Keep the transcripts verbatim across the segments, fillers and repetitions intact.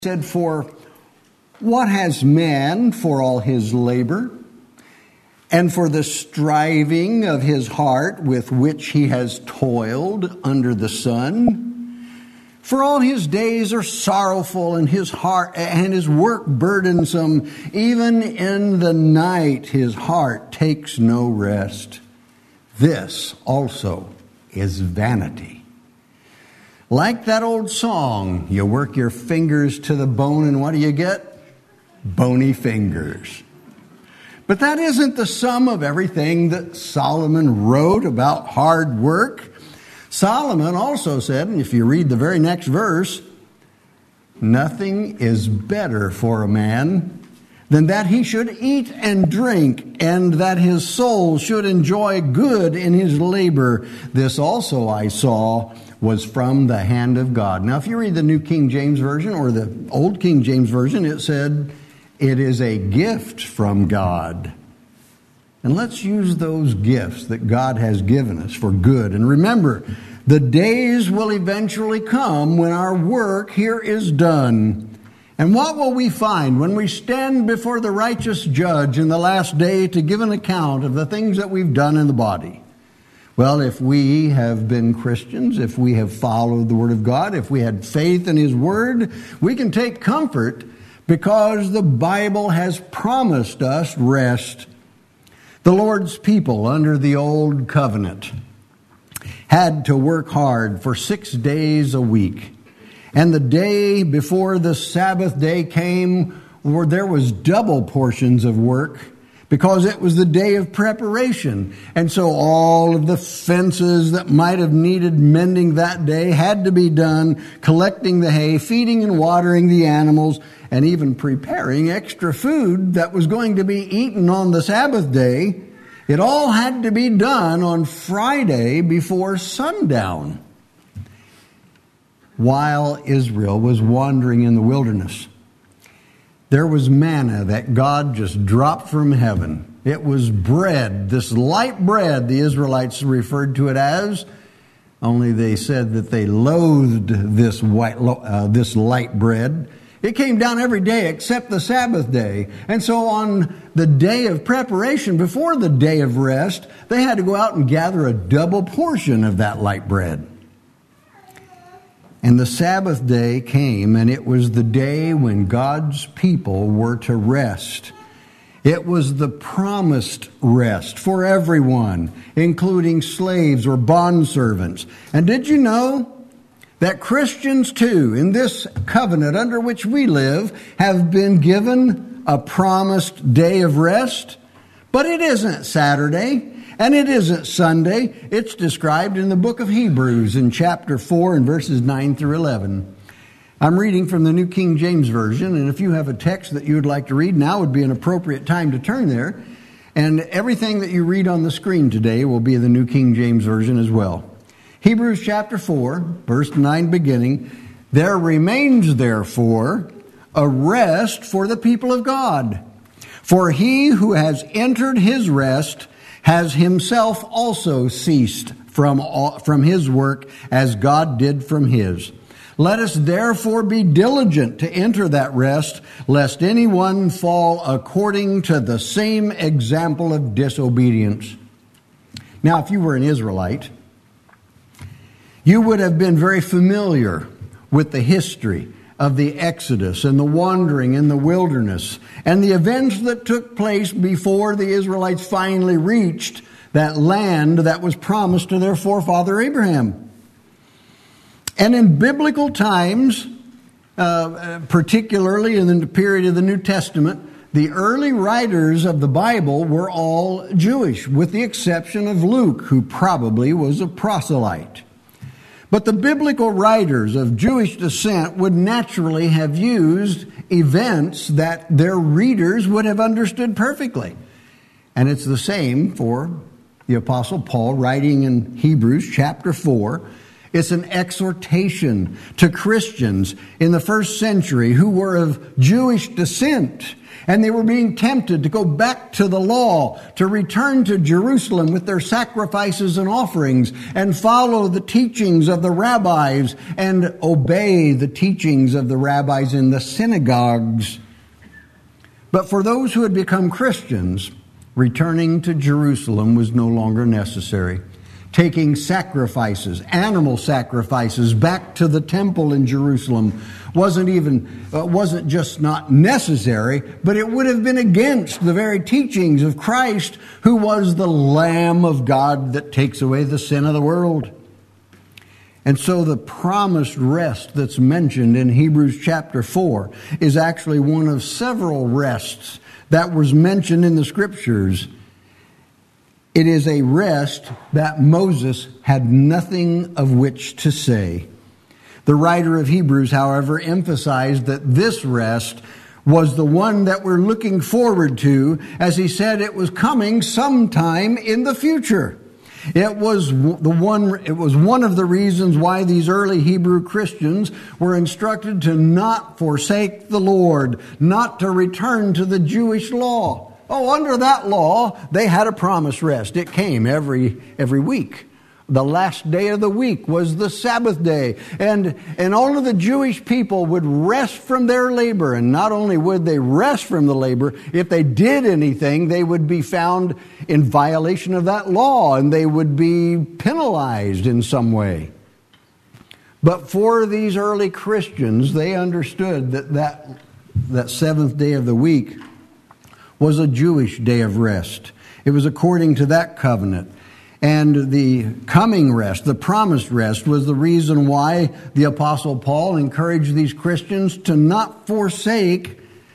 Said, "For what has man for all his labor, and for the striving of his heart with which he has toiled under the sun? For all his days are sorrowful, and his heart and his work burdensome. Even in the night his heart takes no rest. This also is vanity." Like that old song, you work your fingers to the bone and what do you get? Bony fingers. But that isn't the sum of everything that Solomon wrote about hard work. Solomon also said, and if you read the very next verse, nothing is better for a man than that he should eat and drink, and that his soul should enjoy good in his labor. This also I saw was from the hand of God. Now, if you read the New King James Version or the Old King James Version, it said, it is a gift from God. And let's use those gifts that God has given us for good. And remember, the days will eventually come when our work here is done. And what will we find when we stand before the righteous judge in the last day to give an account of the things that we've done in the body? Well, if we have been Christians, if we have followed the Word of God, if we had faith in His Word, we can take comfort because the Bible has promised us rest. The Lord's people under the Old Covenant had to work hard for six days a week. And the day before the Sabbath day came, where there was double portions of work, because it was the day of preparation. And so all of the fences that might have needed mending that day had to be done, collecting the hay, feeding and watering the animals, and even preparing extra food that was going to be eaten on the Sabbath day. It all had to be done on Friday before sundown, while Israel was wandering in the wilderness. There was manna that God just dropped from heaven. It was bread, this light bread, the Israelites referred to it as, only they said that they loathed this white, uh, this light bread. It came down every day except the Sabbath day. And so on the day of preparation, before the day of rest, they had to go out and gather a double portion of that light bread. And the Sabbath day came, and it was the day when God's people were to rest. It was the promised rest for everyone, including slaves or bondservants. And did you know that Christians too, in this covenant under which we live, have been given a promised day of rest? But it isn't Saturday. And it isn't Sunday. It's described in the book of Hebrews in chapter four and verses nine through eleven. I'm reading from the New King James Version, and if you have a text that you would like to read, now would be an appropriate time to turn there. And everything that you read on the screen today will be the New King James Version as well. Hebrews chapter four, verse nine beginning, "There remains therefore a rest for the people of God. For he who has entered his rest has himself also ceased from all, from his work as God did from his. Let us therefore be diligent to enter that rest, lest anyone fall according to the same example of disobedience." Now, if you were an Israelite, you would have been very familiar with the history of the Exodus and the wandering in the wilderness and the events that took place before the Israelites finally reached that land that was promised to their forefather Abraham. And in biblical times, uh, particularly in the period of the New Testament, the early writers of the Bible were all Jewish, with the exception of Luke, who probably was a proselyte. But the biblical writers of Jewish descent would naturally have used events that their readers would have understood perfectly. And it's the same for the Apostle Paul writing in Hebrews chapter four It's an exhortation to Christians in the first century who were of Jewish descent, and they were being tempted to go back to the law, to return to Jerusalem with their sacrifices and offerings, and follow the teachings of the rabbis, and obey the teachings of the rabbis in the synagogues. But for those who had become Christians, returning to Jerusalem was no longer necessary. Taking sacrifices, animal sacrifices, back to the temple in Jerusalem wasn't even, uh, wasn't just not necessary, but it would have been against the very teachings of Christ, who was the Lamb of God that takes away the sin of the world. And so the promised rest that's mentioned in Hebrews chapter four is actually one of several rests that was mentioned in the Scriptures. It is a rest that Moses had nothing of which to say. The writer of Hebrews, however, emphasized that this rest was the one that we're looking forward to, as he said it was coming sometime in the future. It was the one, it was one of the reasons why these early Hebrew Christians were instructed to not forsake the Lord, not to return to the Jewish law. Oh, under that law, they had a promised rest. It came every every week. The last day of the week was the Sabbath day. And, and all of the Jewish people would rest from their labor. And not only would they rest from the labor, if they did anything, they would be found in violation of that law, and they would be penalized in some way. But for these early Christians, they understood that that, that seventh day of the week was a Jewish day of rest. It was according to that covenant. And the coming rest, the promised rest, was the reason why the Apostle Paul encouraged these Christians to not forsake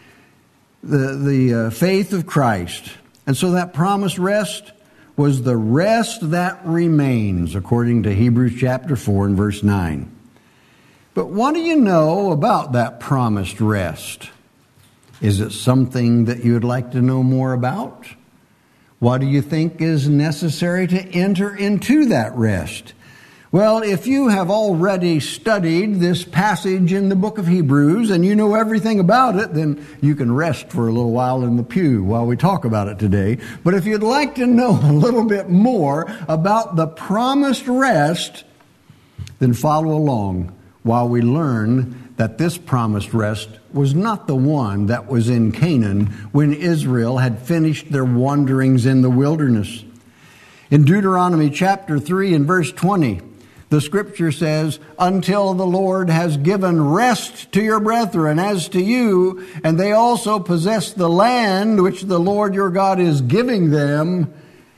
the, the uh, faith of Christ. And so that promised rest was the rest that remains, according to Hebrews chapter four and verse nine. But what do you know about that promised rest? Is it something that you would like to know more about? What do you think is necessary to enter into that rest? Well, if you have already studied this passage in the book of Hebrews and you know everything about it, then you can rest for a little while in the pew while we talk about it today. But if you'd like to know a little bit more about the promised rest, then follow along while we learn that this promised rest was not the one that was in Canaan when Israel had finished their wanderings in the wilderness. In Deuteronomy chapter three and verse twenty, the scripture says, "Until the Lord has given rest to your brethren as to you, and they also possess the land which the Lord your God is giving them."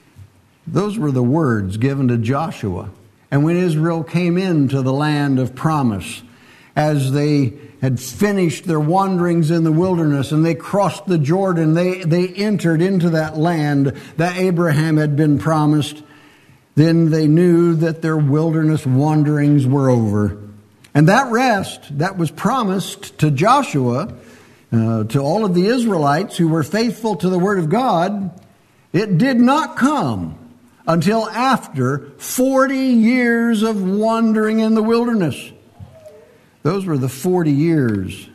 Those were the words given to Joshua. And when Israel came into the land of promise, as they had finished their wanderings in the wilderness and they crossed the Jordan, they, they entered into that land that Abraham had been promised, then they knew that their wilderness wanderings were over. And that rest that was promised to Joshua, uh, to all of the Israelites who were faithful to the Word of God, it did not come until after forty years of wandering in the wilderness. Those were the forty years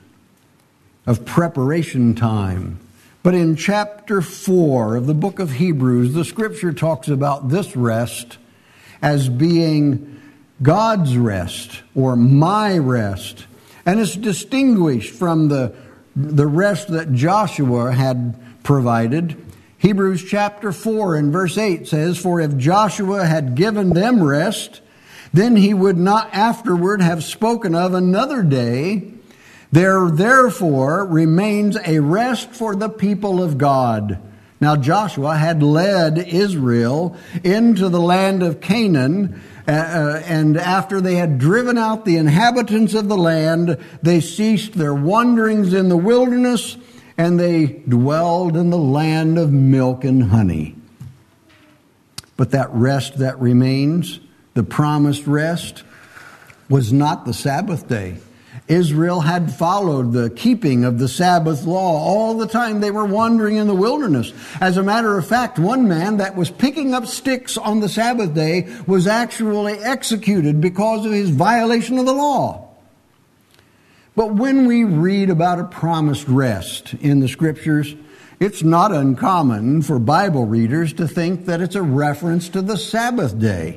of preparation time. But in chapter four of the book of Hebrews, the scripture talks about this rest as being God's rest or my rest. And it's distinguished from the, the rest that Joshua had provided. Hebrews chapter four and verse eight says, "For if Joshua had given them rest, then he would not afterward have spoken of another day. There therefore remains a rest for the people of God." Now Joshua had led Israel into the land of Canaan, uh, and after they had driven out the inhabitants of the land, they ceased their wanderings in the wilderness, and they dwelled in the land of milk and honey. But that rest that remains, the promised rest, was not the Sabbath day. Israel had followed the keeping of the Sabbath law all the time they were wandering in the wilderness. As a matter of fact, one man that was picking up sticks on the Sabbath day was actually executed because of his violation of the law. But when we read about a promised rest in the Scriptures, it's not uncommon for Bible readers to think that it's a reference to the Sabbath day,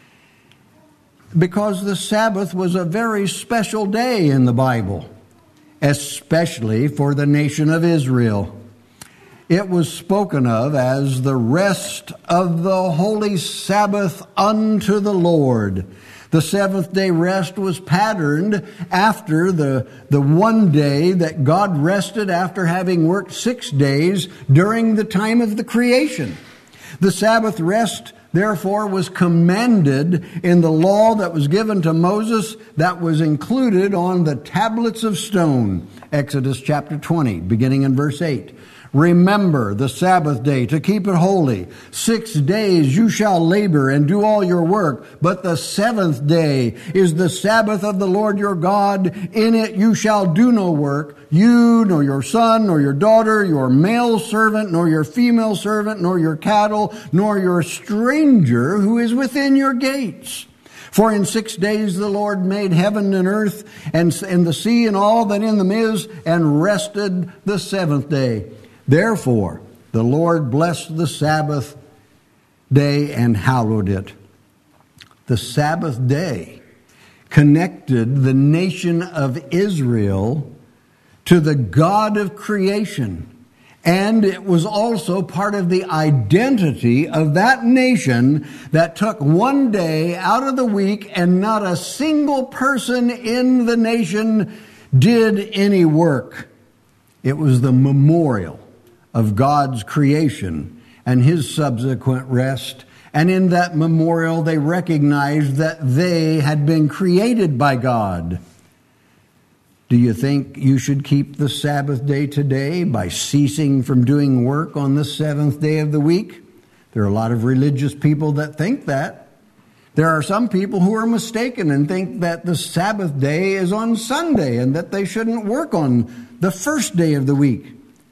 because the Sabbath was a very special day in the Bible, especially for the nation of Israel. It was spoken of as the rest of the holy Sabbath unto the Lord. The seventh day rest was patterned after the, the one day that God rested after having worked six days during the time of the creation. The Sabbath rest, therefore, was commanded in the law that was given to Moses, that was included on the tablets of stone. Exodus chapter twenty, beginning in verse eight. Remember the Sabbath day to keep it holy. Six days you shall labor and do all your work, but the seventh day is the Sabbath of the Lord your God. In it you shall do no work, you, nor your son, nor your daughter, your male servant, nor your female servant, nor your cattle, nor your stranger who is within your gates. For in six days the Lord made heaven and earth, and, and the sea and all that in them is, and rested the seventh day. Therefore, the Lord blessed the Sabbath day and hallowed it. The Sabbath day connected the nation of Israel to the God of creation. And it was also part of the identity of that nation that took one day out of the week, and not a single person in the nation did any work. It was the memorial of God's creation and His subsequent rest. And in that memorial, they recognized that they had been created by God. Do you think you should keep the Sabbath day today by ceasing from doing work on the seventh day of the week? There are a lot of religious people that think that. There are some people who are mistaken and think that the Sabbath day is on Sunday and that they shouldn't work on the first day of the week.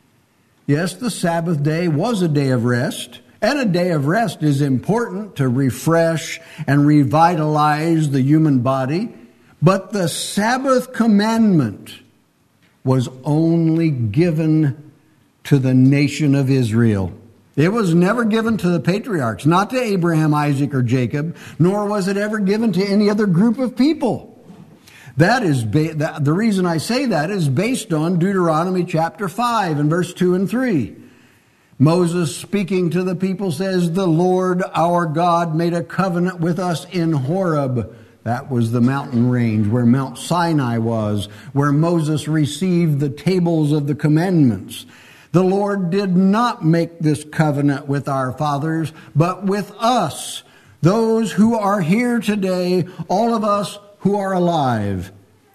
Yes, the Sabbath day was a day of rest, and a day of rest is important to refresh and revitalize the human body. But the Sabbath commandment was only given to the nation of Israel. It was never given to the patriarchs, not to Abraham, Isaac, or Jacob, nor was it ever given to any other group of people. That is ba- that, the reason I say that is based on Deuteronomy chapter five and verse two and three. Moses, speaking to the people, says, "The Lord our God made a covenant with us in Horeb." That was the mountain range where Mount Sinai was, where Moses received the tables of the commandments. The Lord did not make this covenant with our fathers, but with us, those who are here today, all of us who are alive.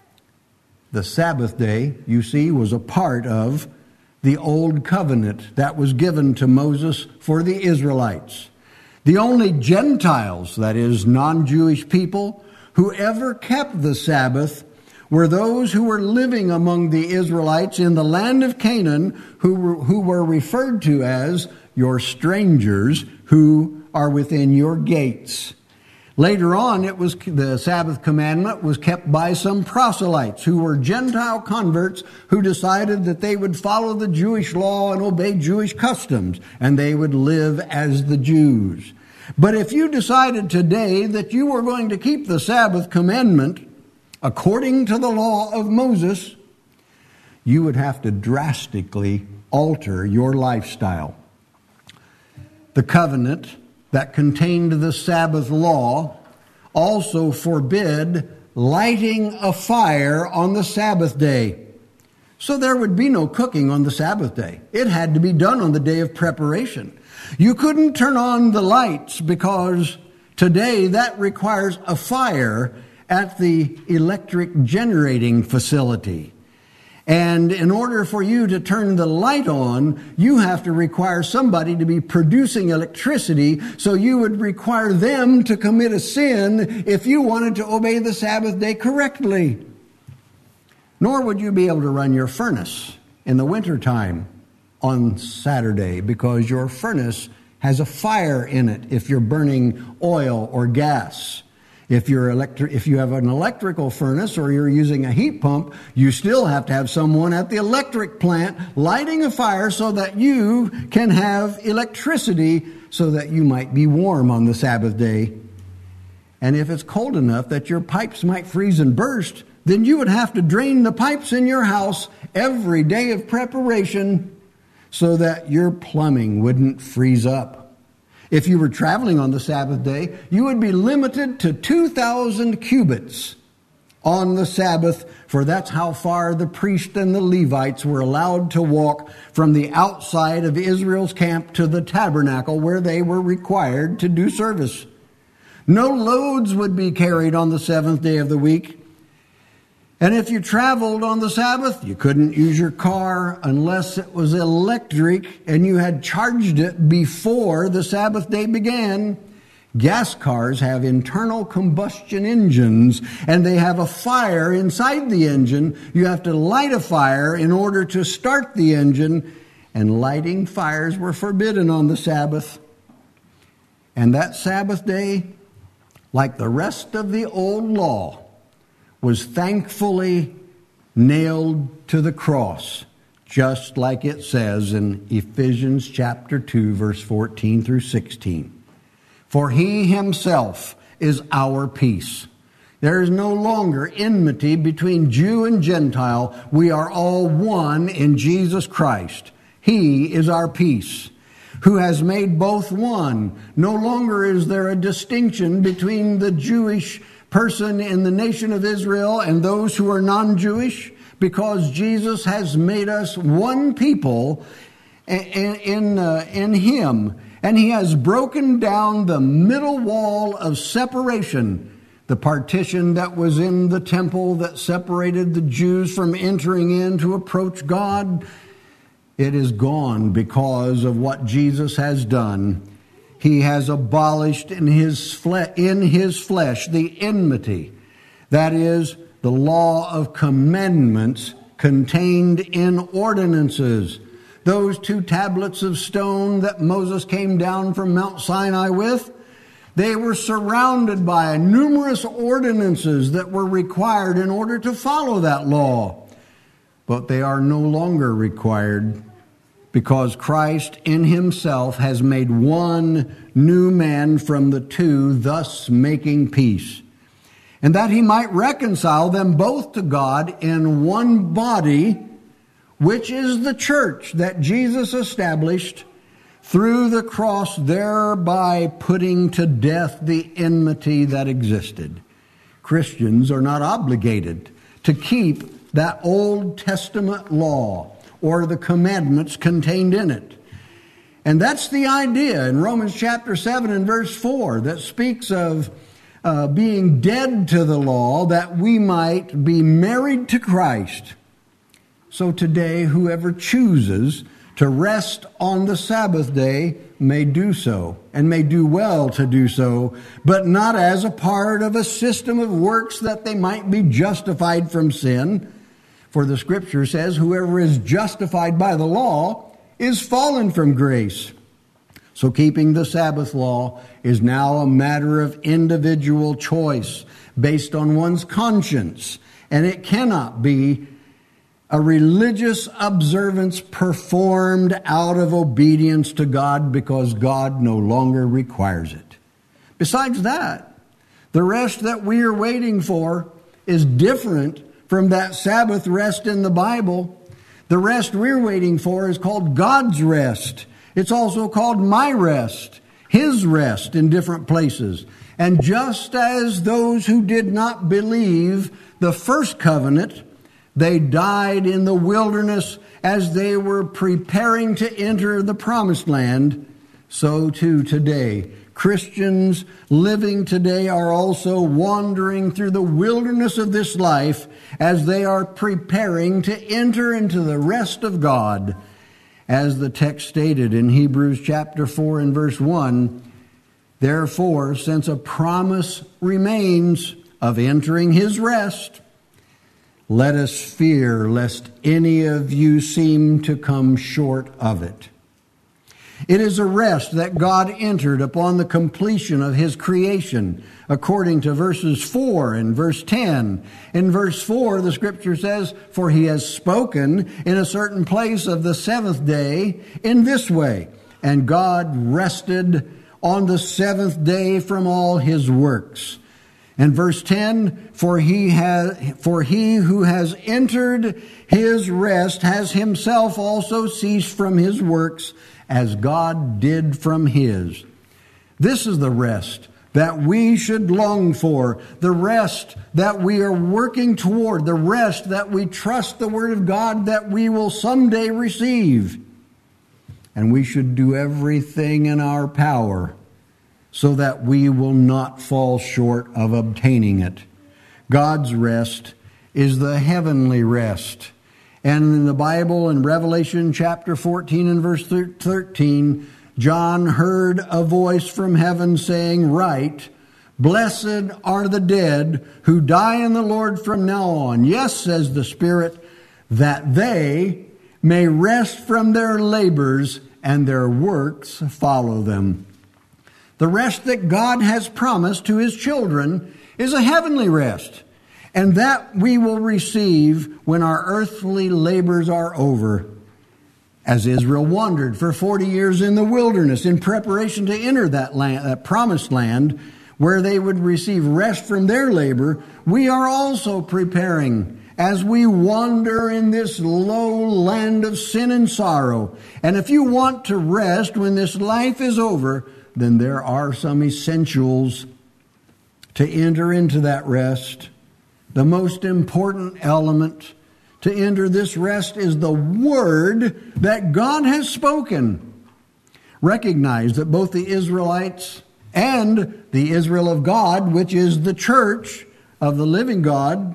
The Sabbath day, you see, was a part of the old covenant that was given to Moses for the Israelites. The only Gentiles, that is, non-Jewish people, who ever kept the Sabbath were those who were living among the Israelites in the land of Canaan, who were, who were referred to as your strangers who are within your gates. Later on, it was the Sabbath commandment was kept by some proselytes who were Gentile converts who decided that they would follow the Jewish law and obey Jewish customs, and they would live as the Jews. But if you decided today that you were going to keep the Sabbath commandment according to the law of Moses, you would have to drastically alter your lifestyle. The covenant that contained the Sabbath law also forbid lighting a fire on the Sabbath day. So there would be no cooking on the Sabbath day. It had to be done on the day of preparation. You couldn't turn on the lights because today that requires a fire at the electric generating facility. And in order for you to turn the light on, you have to require somebody to be producing electricity, so you would require them to commit a sin if you wanted to obey the Sabbath day correctly. Nor would you be able to run your furnace in the wintertime on Saturday, because your furnace has a fire in it if you're burning oil or gas. If you're electric, if you have an electrical furnace or you're using a heat pump, you still have to have someone at the electric plant lighting a fire so that you can have electricity so that you might be warm on the Sabbath day. And if it's cold enough that your pipes might freeze and burst, then you would have to drain the pipes in your house every day of preparation so that your plumbing wouldn't freeze up. If you were traveling on the Sabbath day, you would be limited to two thousand cubits on the Sabbath, for that's how far the priests and the Levites were allowed to walk from the outside of Israel's camp to the tabernacle where they were required to do service. No loads would be carried on the seventh day of the week. And if you traveled on the Sabbath, you couldn't use your car unless it was electric and you had charged it before the Sabbath day began. Gas cars have internal combustion engines, and they have a fire inside the engine. You have to light a fire in order to start the engine, and lighting fires were forbidden on the Sabbath. And that Sabbath day, like the rest of the old law, was thankfully nailed to the cross, just like it says in Ephesians chapter two, verse fourteen through sixteen. For he himself is our peace. There is no longer enmity between Jew and Gentile. We are all one in Jesus Christ. He is our peace, who has made both one. No longer is there a distinction between the Jewish person in the nation of Israel and those who are non-Jewish, because Jesus has made us one people in, in, uh, in him. And he has broken down the middle wall of separation, the partition that was in the temple that separated the Jews from entering in to approach God. It is gone because of what Jesus has done. He has abolished in his, fle- in his flesh the enmity, that is, the law of commandments contained in ordinances. Those two tablets of stone that Moses came down from Mount Sinai with, they were surrounded by numerous ordinances that were required in order to follow that law. But they are no longer required, because Christ in himself has made one new man from the two, thus making peace. And that he might reconcile them both to God in one body, which is the church that Jesus established through the cross, thereby putting to death the enmity that existed. Christians are not obligated to keep that Old Testament law or the commandments contained in it. And that's the idea in Romans chapter seven and verse four that speaks of uh, being dead to the law that we might be married to Christ. So today, whoever chooses to rest on the Sabbath day may do so, and may do well to do so, but not as a part of a system of works that they might be justified from sin. For the Scripture says, whoever is justified by the law is fallen from grace. So keeping the Sabbath law is now a matter of individual choice based on one's conscience, and it cannot be a religious observance performed out of obedience to God because God no longer requires it. Besides that, the rest that we are waiting for is different from that Sabbath rest in the Bible. The rest we're waiting for is called God's rest. It's also called my rest, his rest in different places. And just as those who did not believe the first covenant, they died in the wilderness as they were preparing to enter the promised land, so too today, Christians living today are also wandering through the wilderness of this life as they are preparing to enter into the rest of God. As the text stated in Hebrews chapter four and verse one, therefore, since a promise remains of entering his rest, let us fear lest any of you seem to come short of it. It is a rest that God entered upon the completion of his creation, according to verses four and verse ten. In verse four, the scripture says, "For he has spoken in a certain place of the seventh day in this way, and God rested on the seventh day from all his works." And verse ten, for he has, for he who has entered his rest has himself also ceased from his works, as God did from his. This is the rest that we should long for, the rest that we are working toward, the rest that we trust the Word of God that we will someday receive. And we should do everything in our power so that we will not fall short of obtaining it. God's rest is the heavenly rest. And in the Bible, in Revelation chapter fourteen and verse thirteen, John heard a voice from heaven saying, "Write, blessed are the dead who die in the Lord from now on. Yes, says the Spirit, that they may rest from their labors and their works follow them." The rest that God has promised to his children is a heavenly rest, and that we will receive when our earthly labors are over. As Israel wandered for forty years in the wilderness in preparation to enter that land, that promised land, where they would receive rest from their labor, we are also preparing as we wander in this low land of sin and sorrow. And if you want to rest when this life is over, then there are some essentials to enter into that rest. The most important element to enter this rest is the word that God has spoken. Recognize that both the Israelites and the Israel of God, which is the church of the living God,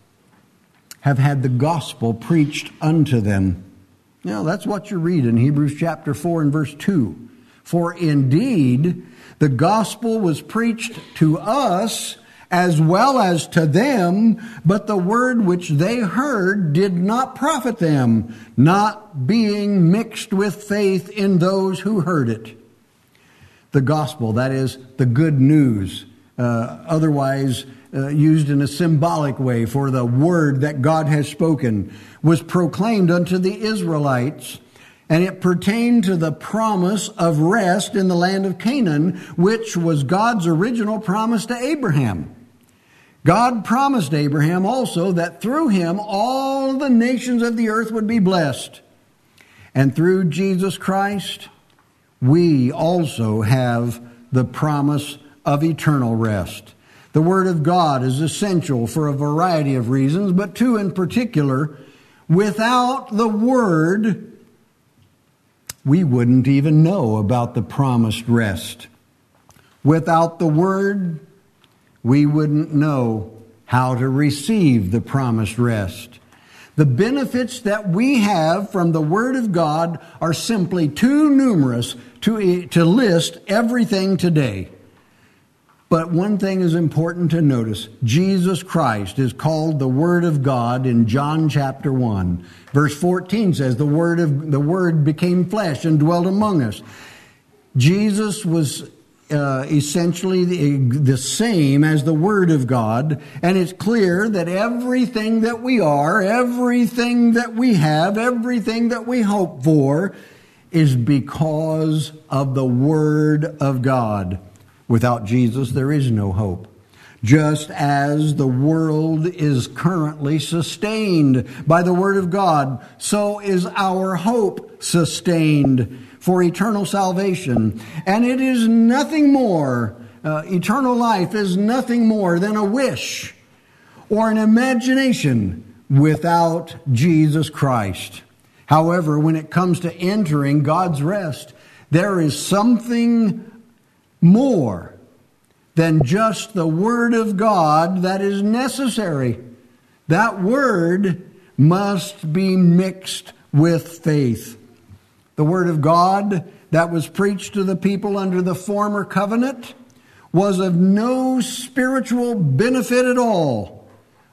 have had the gospel preached unto them. Now, that's what you read in Hebrews chapter four and verse two. For indeed, the gospel was preached to us as well as to them, but the word which they heard did not profit them, not being mixed with faith in those who heard it. The gospel, that is, the good news, uh, otherwise uh, used in a symbolic way for the word that God has spoken, was proclaimed unto the Israelites, and it pertained to the promise of rest in the land of Canaan, which was God's original promise to Abraham. God promised Abraham also that through him all the nations of the earth would be blessed. And through Jesus Christ, we also have the promise of eternal rest. The Word of God is essential for a variety of reasons, but two in particular. Without the Word, we wouldn't even know about the promised rest. Without the Word, we wouldn't know how to receive the promised rest. The benefits that we have from the Word of God are simply too numerous to, to list everything today. But one thing is important to notice. Jesus Christ is called the Word of God in John chapter one. Verse fourteen says, the Word of the Word became flesh and dwelt among us. Jesus was uh, essentially the, the same as the Word of God, and it's clear that everything that we are, everything that we have, everything that we hope for is because of the Word of God. Without Jesus, there is no hope. Just as the world is currently sustained by the Word of God, so is our hope sustained for eternal salvation. And it is nothing more, uh, eternal life is nothing more than a wish or an imagination without Jesus Christ. However, when it comes to entering God's rest, there is something more than just the Word of God that is necessary. That Word must be mixed with faith. The Word of God that was preached to the people under the former covenant was of no spiritual benefit at all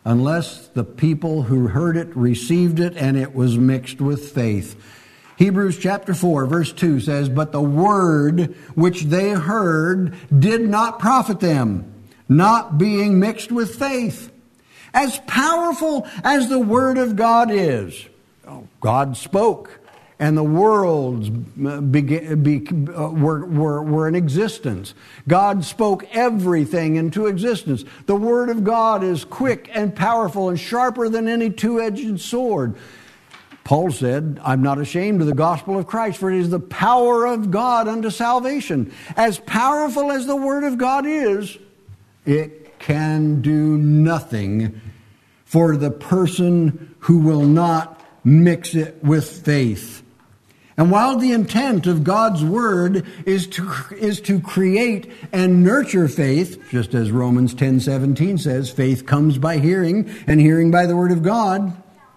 unless the people who heard it received it and it was mixed with faith. Hebrews chapter four, verse two says, "But the word which they heard did not profit them, not being mixed with faith." As powerful as the Word of God is, God spoke, and the worlds began, be, uh, were, were, were in existence. God spoke everything into existence. The Word of God is quick and powerful and sharper than any two-edged sword. Paul said, "I'm not ashamed of the gospel of Christ, for it is the power of God unto salvation." As powerful as the Word of God is, it can do nothing for the person who will not mix it with faith. And while the intent of God's Word is to, is to create and nurture faith, just as Romans ten seventeen says, faith comes by hearing, and hearing by the Word of God,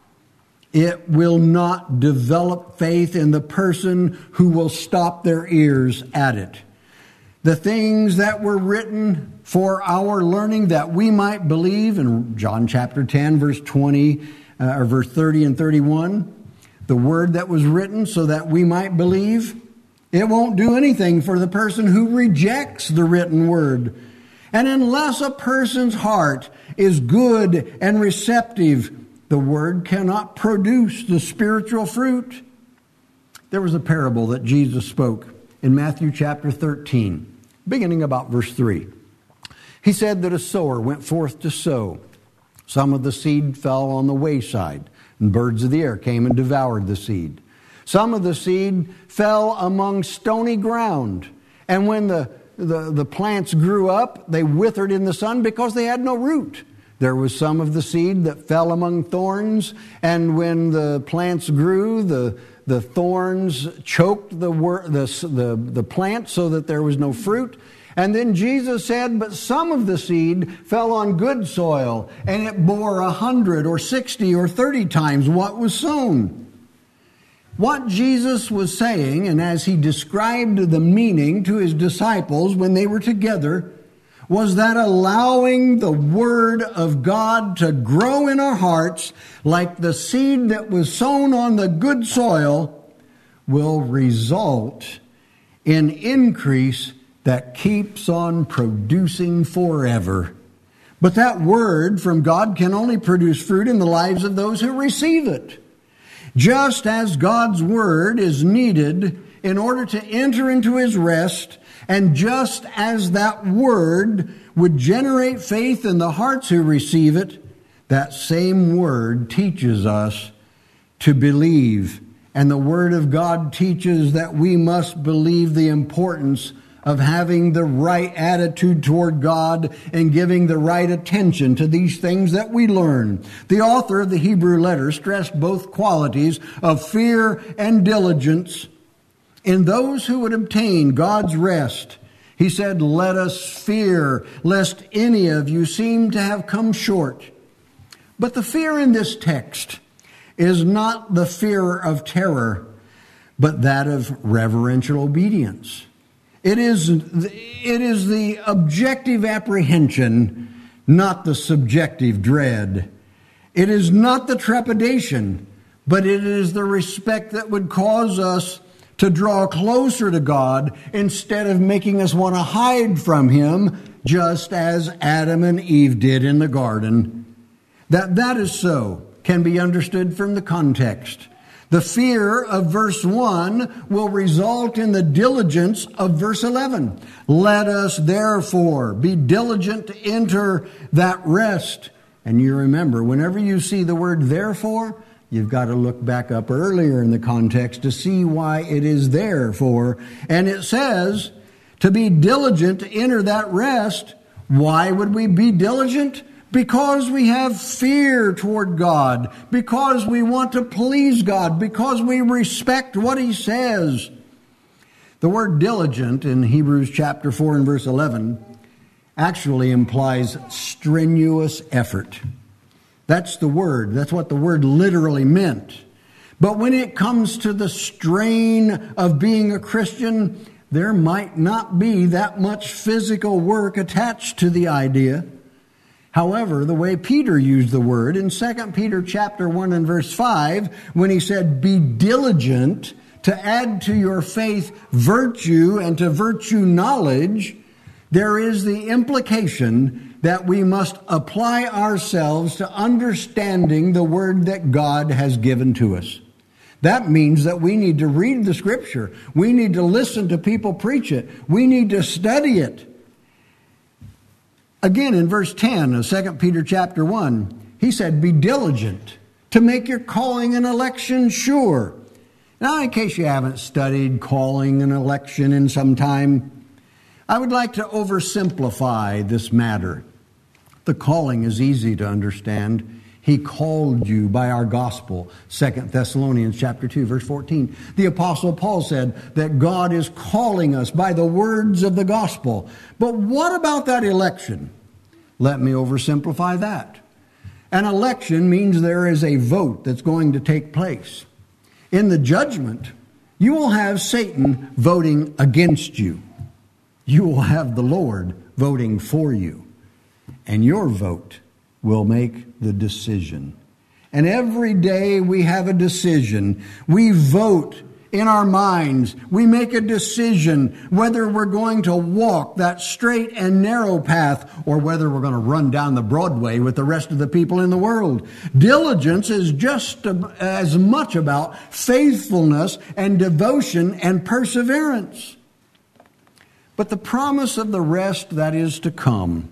it will not develop faith in the person who will stop their ears at it. The things that were written for our learning that we might believe, in John chapter ten, verse twenty, uh, or verse thirty and thirty-one, the word that was written so that we might believe, it won't do anything for the person who rejects the written word. And unless a person's heart is good and receptive, the word cannot produce the spiritual fruit. There was a parable that Jesus spoke in Matthew chapter thirteen, beginning about verse three. He said that a sower went forth to sow. Some of the seed fell on the wayside, and birds of the air came and devoured the seed. Some of the seed fell among stony ground, and when the, the, the plants grew up, they withered in the sun because they had no root. There was some of the seed that fell among thorns, and when the plants grew, the, the thorns choked the, the, the, the plant so that there was no fruit. And then Jesus said, but some of the seed fell on good soil, and it bore a hundred or sixty or thirty times what was sown. What Jesus was saying, and as he described the meaning to his disciples when they were together, was that allowing the Word of God to grow in our hearts like the seed that was sown on the good soil will result in increase that keeps on producing forever. But that word from God can only produce fruit in the lives of those who receive it. Just as God's word is needed in order to enter into his rest, and just as that word would generate faith in the hearts who receive it, that same word teaches us to believe. And the word of God teaches that we must believe the importance of having the right attitude toward God and giving the right attention to these things that we learn. The author of the Hebrew letter stressed both qualities of fear and diligence in those who would obtain God's rest. He said, "Let us fear, lest any of you seem to have come short." But the fear in this text is not the fear of terror, but that of reverential obedience. It is, it is the objective apprehension, not the subjective dread. It is not the trepidation, but it is the respect that would cause us to draw closer to God instead of making us want to hide from him, just as Adam and Eve did in the garden. That that is so can be understood from the context. The fear of verse one will result in the diligence of verse eleven. Let us therefore be diligent to enter that rest. And you remember, whenever you see the word therefore, you've got to look back up earlier in the context to see why it is there for. And it says to be diligent to enter that rest. Why would we be diligent? Because we have fear toward God, because we want to please God, because we respect what he says. The word diligent in Hebrews chapter four and verse eleven actually implies strenuous effort. That's the word. That's what the word literally meant. But when it comes to the strain of being a Christian, there might not be that much physical work attached to the idea. However, the way Peter used the word in Second Peter chapter one and verse five, when he said, be diligent to add to your faith virtue and to virtue knowledge, there is the implication that we must apply ourselves to understanding the word that God has given to us. That means that we need to read the scripture. We need to listen to people preach it. We need to study it. Again, in verse ten of Second Peter chapter one, he said, be diligent to make your calling and election sure. Now, in case you haven't studied calling and election in some time, I would like to oversimplify this matter. The calling is easy to understand. He called you by our gospel. Second Thessalonians chapter two, verse fourteen. The Apostle Paul said that God is calling us by the words of the gospel. But what about that election? Let me oversimplify that. An election means there is a vote that's going to take place. In the judgment, you will have Satan voting against you. You will have the Lord voting for you. And your vote will make the decision. And every day we have a decision. We vote in our minds. We make a decision whether we're going to walk that straight and narrow path or whether we're going to run down the Broadway with the rest of the people in the world. Diligence is just as much about faithfulness and devotion and perseverance. But the promise of the rest that is to come,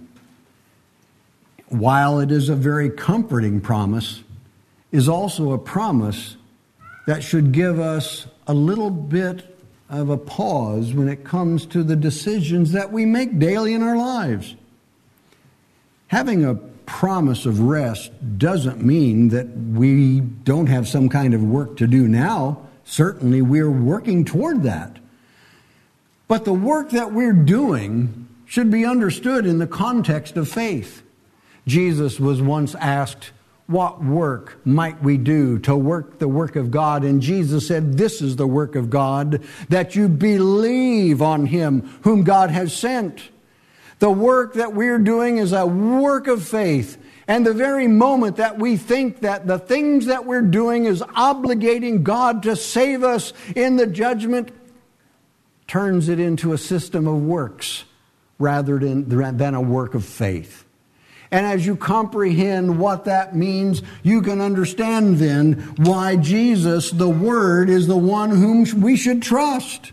while it is a very comforting promise, is also a promise that should give us a little bit of a pause when it comes to the decisions that we make daily in our lives. Having a promise of rest doesn't mean that we don't have some kind of work to do now. Certainly we're working toward that. But the work that we're doing should be understood in the context of faith. Jesus was once asked, what work might we do to work the work of God? And Jesus said, this is the work of God, that you believe on him whom God has sent. The work that we're doing is a work of faith. And the very moment that we think that the things that we're doing is obligating God to save us in the judgment, turns it into a system of works rather than, than a work of faith. And as you comprehend what that means, you can understand then why Jesus, the Word, is the one whom we should trust.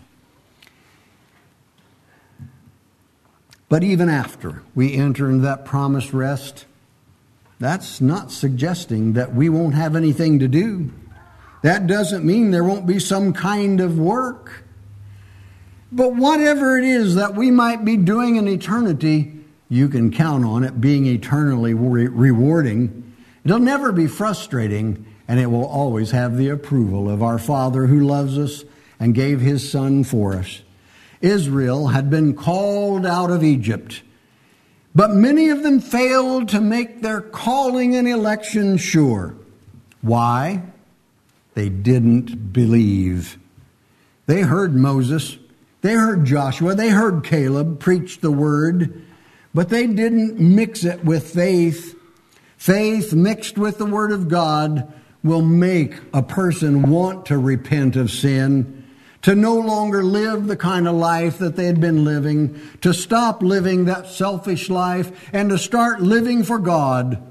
But even after we enter into that promised rest, that's not suggesting that we won't have anything to do. That doesn't mean there won't be some kind of work. But whatever it is that we might be doing in eternity, you can count on it being eternally re- rewarding. It'll never be frustrating, and it will always have the approval of our Father who loves us and gave his Son for us. Israel had been called out of Egypt, but many of them failed to make their calling and election sure. Why? They didn't believe. They heard Moses, they heard Joshua, they heard Caleb preach the word, but they didn't mix it with faith. Faith mixed with the Word of God will make a person want to repent of sin, to no longer live the kind of life that they had been living, to stop living that selfish life, and to start living for God.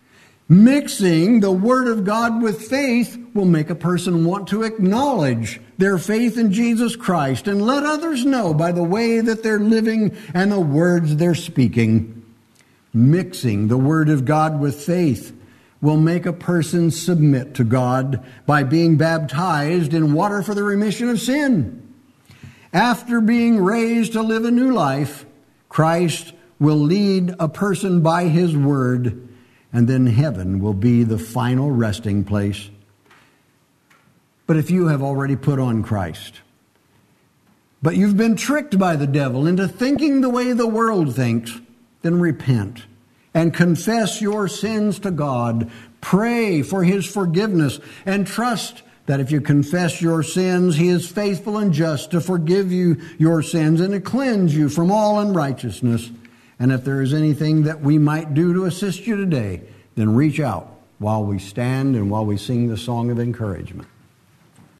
Mixing the Word of God with faith will make a person want to acknowledge their faith in Jesus Christ and let others know by the way that they're living and the words they're speaking. Mixing the Word of God with faith will make a person submit to God by being baptized in water for the remission of sin. After being raised to live a new life, Christ will lead a person by his Word, and then heaven will be the final resting place. But if you have already put on Christ, but you've been tricked by the devil into thinking the way the world thinks, then repent and confess your sins to God. Pray for his forgiveness and trust that if you confess your sins, he is faithful and just to forgive you your sins and to cleanse you from all unrighteousness. And if there is anything that we might do to assist you today, then reach out while we stand and while we sing the song of encouragement.